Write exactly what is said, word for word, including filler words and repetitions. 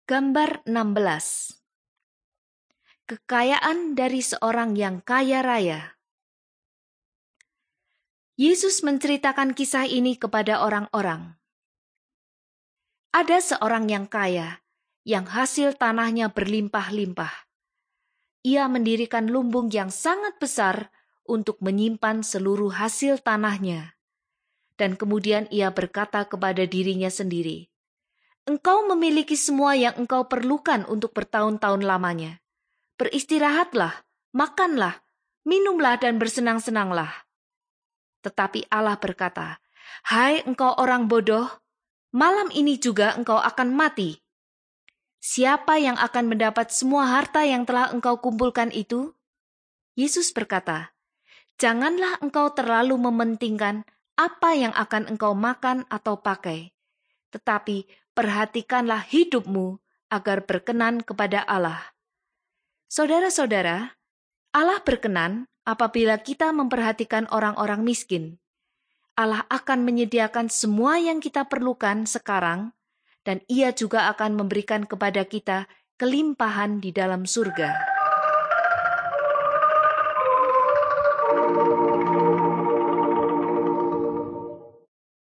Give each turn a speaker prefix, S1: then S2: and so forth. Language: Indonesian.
S1: Gambar enam belas. Kekayaan dari seorang yang kaya raya. Yesus menceritakan kisah ini kepada orang-orang. Ada seorang yang kaya, yang hasil tanahnya berlimpah-limpah. Ia mendirikan lumbung yang sangat besar untuk menyimpan seluruh hasil tanahnya. Dan kemudian ia berkata kepada dirinya sendiri, "Engkau memiliki semua yang engkau perlukan untuk bertahun-tahun lamanya. Beristirahatlah, makanlah, minumlah dan bersenang-senanglah." Tetapi Allah berkata, "Hai engkau orang bodoh, malam ini juga engkau akan mati. Siapa yang akan mendapat semua harta yang telah engkau kumpulkan itu?" Yesus berkata, "Janganlah engkau terlalu mementingkan apa yang akan engkau makan atau pakai, tetapi perhatikanlah hidupmu agar berkenan kepada Allah." Saudara-saudara, Allah berkenan apabila kita memperhatikan orang-orang miskin. Allah akan menyediakan semua yang kita perlukan sekarang, dan Ia juga akan memberikan kepada kita kelimpahan di dalam surga.